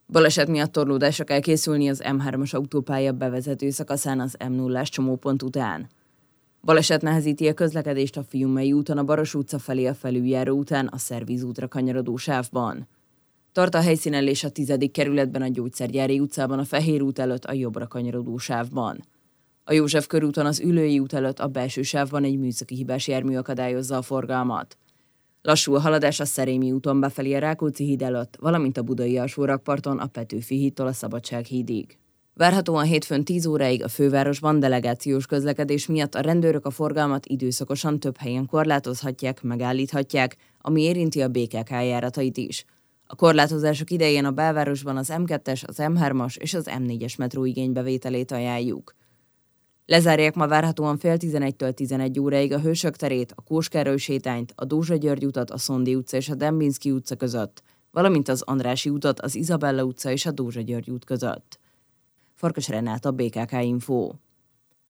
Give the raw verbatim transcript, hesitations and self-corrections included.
Baleset miatt torlódásra kell készülni az M hármas autópálya bevezető szakaszán az M nullás csomópont után. Baleset nehezíti a közlekedést a Fiumei úton a Baros utca felé a felüljáró után a Szervíz útra kanyarodó sávban. Tart a helyszínellés a tizedik kerületben a Gyógyszergyári utcában a Fehér út előtt a jobbra kanyarodó sávban. A József körúton az Üllői út előtt a belső sávban egy műszaki hibás jármű akadályozza a forgalmat. Lassú a haladás a Szerémi úton befelé a Rákóczi híd előtt, valamint a Budai alsórakparton a Petőfi hídtól a Szabadsághídig. Várhatóan hétfőn tíz óráig a fővárosban delegációs közlekedés miatt a rendőrök a forgalmat időszakosan több helyen korlátozhatják, megállíthatják, ami érinti a bé ká ká járatait is. A korlátozások idején a belvárosban az M kettes, az M hármas és az M négyes metró igénybevételét ajánljuk. Lezárják ma várhatóan fél tizenegytől tizenegy óráig a Hősök terét, a Kóskároly sétányt, a Dózsa György utat a Szondi utca és a Dembinszky utca között, valamint az Andrássy utat az Izabella utca és a Dózsa György út között. Farkas Renáta, bé ká ká Info.